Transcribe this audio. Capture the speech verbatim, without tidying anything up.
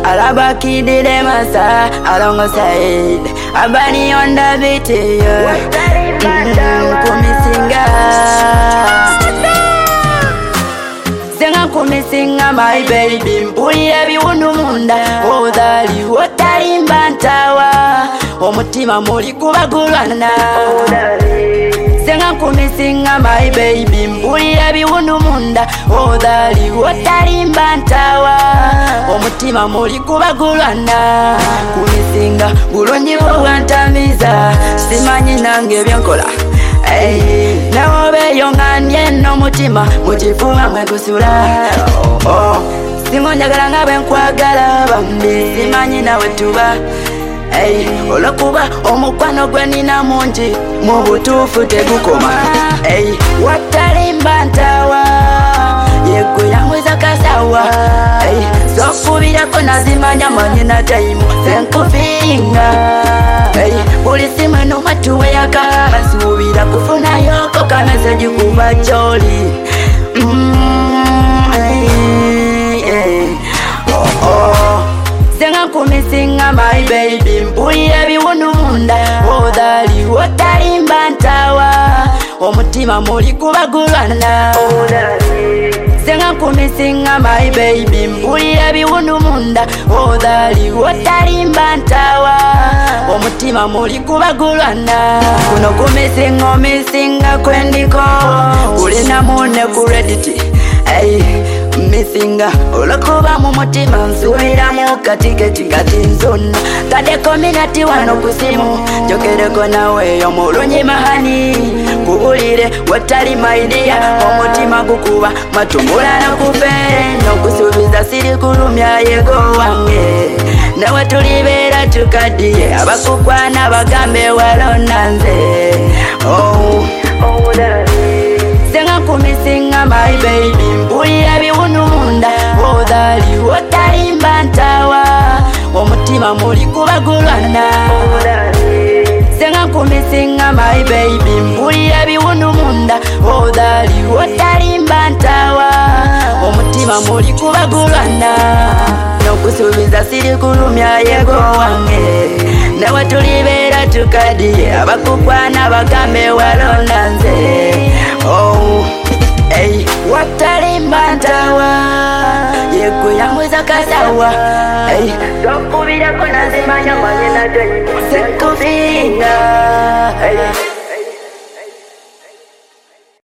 Alabakidile masa alongside Abani on the beat, yeah. Kumisinga Senga kumisinga my baby Mpulira biwundu munda Odali wotalimba ntawa Omutima muli kubagulwana Senga kumisinga my baby Mpulira biwundu munda Odali wotalimba ntawa Omutima muli kubagulwana Kumisinga bulungi bwantamiza Simanyi nange byenkola Hey, nawo beyonganye n'omutima mukifuba mwe kusula oh, oh. Singo njagala nga bwe nkwagala bambi simanyi nawe tuba hey, olwokuba omukwano gwe nina mungi mu butuufu tegukoma hey, watalimba ntawa yegwe yangwiza kasawa hey, sokubirako nazimanya manyi na taimu senkufinga hey, buli simu eno matuweyaka basuubira kufunayoko kameseji kuba kyoli mm, hey, hey. Oh, oh. Senga kumisinga my baby mpulira biwundu munda odali wotalimba ntawa omutima muli kubagulwana Senga kumisinga my baby mpulira biwundu munda odali wotalimba ntawa omutima muli kubagulwana kuno kumisinga omisinga kwendiko kulina mune ku Reddit hey, misinga olwokuba mu mutima nsuubiramu katiketi kati nzonna kadde kominati wano ku simu njogereko nawe omulungi mahani kubulire watali maidiya omutima gukuba matumbula nakufere nokusuubiza siri kulumya yego wange nawe tulibeera tukaddiye abakukwana bagambe walona nze oh, oh, Senga kumisinga my baby mpulira biwundu munda odali wotalimba ntawa omutima muli kubagulwana Senga kumisinga my baby mpulira biwundu munda odali wotalimba ntawa omutima muli kubagulwana nokusuubiza siri kulumya yego wange nawe tulibeera tukaddiye abakukwana bagambe walona nze oh, hey, watalimba ntawa yegwe yangwiza kasawa hey, sokubirako nazimanya manyi na taimu senkufinga hey.